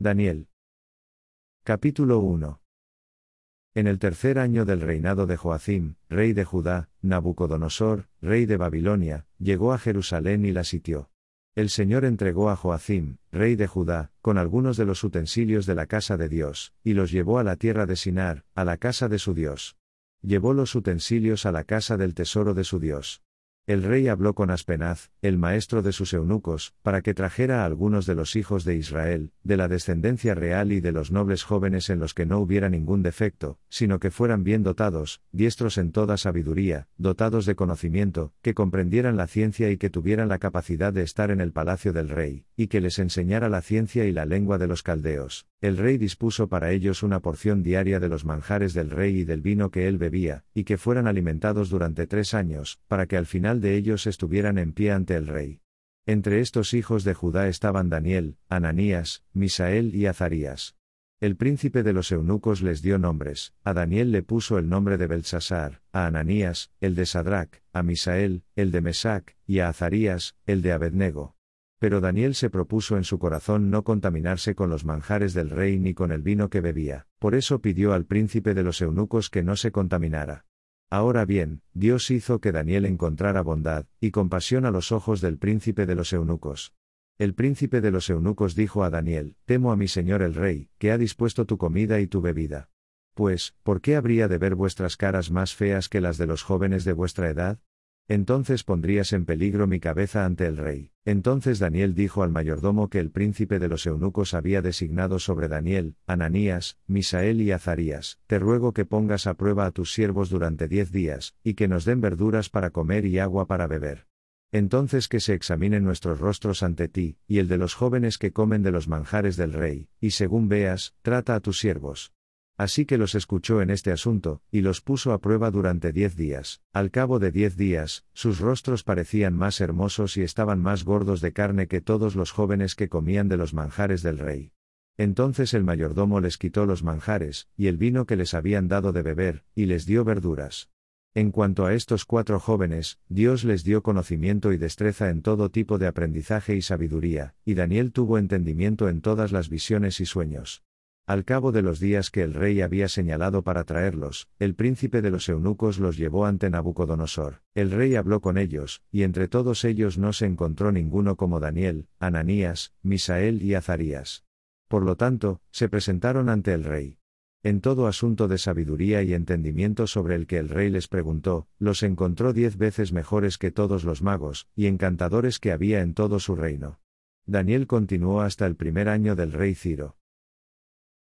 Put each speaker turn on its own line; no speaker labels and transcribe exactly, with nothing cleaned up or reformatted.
Daniel. Capítulo uno. En el tercer año del reinado de Joacim, rey de Judá, Nabucodonosor, rey de Babilonia, llegó a Jerusalén y la sitió. El Señor entregó a Joacim, rey de Judá, con algunos de los utensilios de la casa de Dios, y los llevó a la tierra de Sinar, a la casa de su Dios. Llevó los utensilios a la casa del tesoro de su Dios. El rey habló con Aspenaz, el maestro de sus eunucos, para que trajera a algunos de los hijos de Israel, de la descendencia real y de los nobles jóvenes en los que no hubiera ningún defecto, sino que fueran bien dotados, diestros en toda sabiduría, dotados de conocimiento, que comprendieran la ciencia y que tuvieran la capacidad de estar en el palacio del rey, y que les enseñara la ciencia y la lengua de los caldeos. El rey dispuso para ellos una porción diaria de los manjares del rey y del vino que él bebía, y que fueran alimentados durante tres años, para que al final de ellos estuvieran en pie ante el rey. Entre estos hijos de Judá estaban Daniel, Ananías, Misael y Azarías. El príncipe de los eunucos les dio nombres: a Daniel le puso el nombre de Belsasar, a Ananías, el de Sadrac, a Misael, el de Mesac, y a Azarías, el de Abednego. Pero Daniel se propuso en su corazón no contaminarse con los manjares del rey ni con el vino que bebía, por eso pidió al príncipe de los eunucos que no se contaminara. Ahora bien, Dios hizo que Daniel encontrara bondad y compasión a los ojos del príncipe de los eunucos. El príncipe de los eunucos dijo a Daniel: Temo a mi señor el rey, que ha dispuesto tu comida y tu bebida. Pues, ¿por qué habría de ver vuestras caras más feas que las de los jóvenes de vuestra edad? Entonces pondrías en peligro mi cabeza ante el rey. Entonces Daniel dijo al mayordomo que el príncipe de los eunucos había designado sobre Daniel, Ananías, Misael y Azarías: Te ruego que pongas a prueba a tus siervos durante diez días, y que nos den verduras para comer y agua para beber. Entonces que se examinen nuestros rostros ante ti, y el de los jóvenes que comen de los manjares del rey, y según veas, trata a tus siervos. Así que los escuchó en este asunto, y los puso a prueba durante diez días. Al cabo de diez días, sus rostros parecían más hermosos y estaban más gordos de carne que todos los jóvenes que comían de los manjares del rey. Entonces el mayordomo les quitó los manjares, y el vino que les habían dado de beber, y les dio verduras. En cuanto a estos cuatro jóvenes, Dios les dio conocimiento y destreza en todo tipo de aprendizaje y sabiduría, y Daniel tuvo entendimiento en todas las visiones y sueños. Al cabo de los días que el rey había señalado para traerlos, el príncipe de los eunucos los llevó ante Nabucodonosor. El rey habló con ellos, y entre todos ellos no se encontró ninguno como Daniel, Ananías, Misael y Azarías. Por lo tanto, se presentaron ante el rey. En todo asunto de sabiduría y entendimiento sobre el que el rey les preguntó, los encontró diez veces mejores que todos los magos y encantadores que había en todo su reino. Daniel continuó hasta el primer año del rey Ciro.